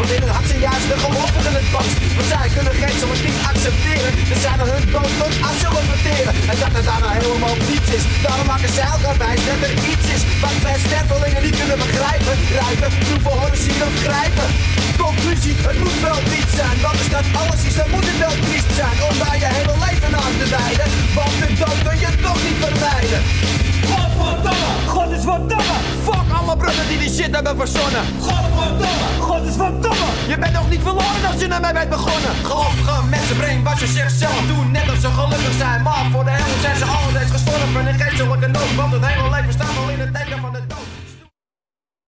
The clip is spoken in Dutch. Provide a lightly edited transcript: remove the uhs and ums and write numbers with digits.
Wanneer het hart ze juist de gelovigen het past. Want zij kunnen geen zoals niet accepteren. Ze zijn er hun dood tot af zullen verteren. En dat het daarna helemaal niets is. Daarom maken zij elkaar wijs dat er iets is wat wij stervelingen niet kunnen begrijpen. Rijpen, proeven, horen, zien of grijpen. Conclusie, het moet wel niet zijn. Want er staat alles is, dan moet het wel triest zijn. Om daar je hele leven aan te wijden. Want de dood kun je toch niet vermijden. Godverdomme, God is verdomme. Fuck alle bronnen die shit hebben verzonnen. Godverdomme, God is verdomme. Je bent nog niet verloren als je naar mij bent begonnen. Gelovige mensen, brengen wat je zichzelf doen. Net als ze gelukkig zijn, maar voor de hel zijn ze altijd gestorven. In geestelijke nood, want het hele